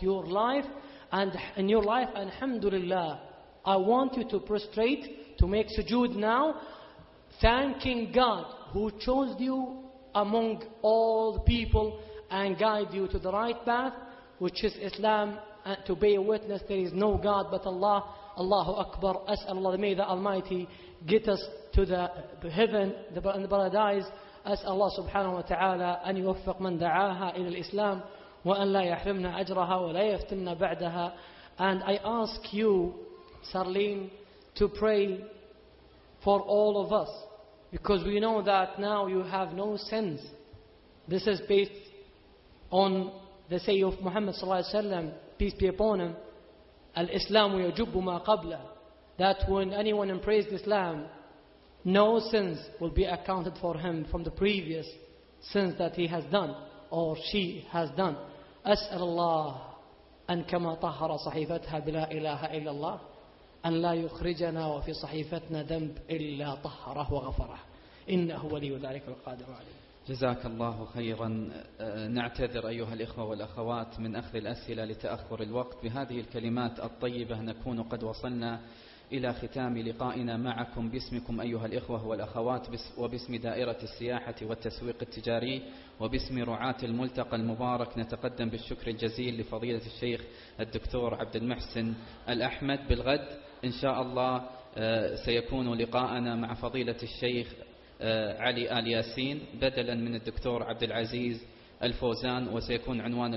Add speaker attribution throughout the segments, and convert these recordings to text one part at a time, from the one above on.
Speaker 1: your life, and in your life, alhamdulillah, I want you to prostrate, to make sujood now, thanking God who chose you among all the people and guide you to the right path, which is Islam, and to bear witness there is no God but Allah. Allahu Akbar. As'al Allah, may the Almighty get us to the heaven, the paradise. أسأل الله سبحانه وتعالى أن يوفق من دعاها إلى الإسلام وأن لا يحرمنا أجرها ولا يفتنا بعدها. And I ask you, Sarleen, to pray for all of us, because we know that now you have no sins. This is based on the say of Muhammad sallallahu alaihi wasallam, peace be upon him, al-Islam yajubu ma qabla, that when anyone embraces Islam, no sins will be accounted for him from the previous sins that he has done or she has done. أسأل الله أن كما طهر صحيفتها بلا إله إلا الله أن لا يخرجنا وفي صحيفتنا ذنب إلا طهره وغفره إنه ولي ذلك القادر عليه.
Speaker 2: جزاك الله خيرا. نعتذر أيها الإخوة والأخوات من أخذ الأسئلة لتأخر الوقت. بهذه الكلمات الطيبة نكون قد وصلنا إلى ختام لقائنا معكم باسمكم أيها الإخوة والأخوات وباسم دائرة السياحة والتسويق التجاري وباسم رعاة الملتقى المبارك. نتقدم بالشكر الجزيل لفضيلة الشيخ الدكتور عبد المحسن الأحمد. بالغد إن شاء الله سيكون لقاءنا مع فضيلة الشيخ علي آل ياسين بدلا من الدكتور عبد العزيز الفوزان. وسيكون عنوان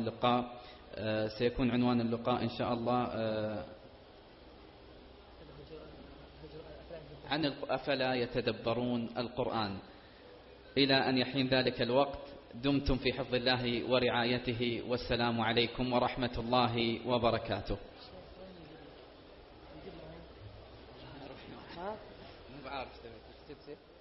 Speaker 2: اللقاء إن شاء الله عن أفلا يتدبرون القرآن. إلى أن يحين ذلك الوقت دمتم في حفظ الله ورعايته، والسلام عليكم ورحمة الله وبركاته.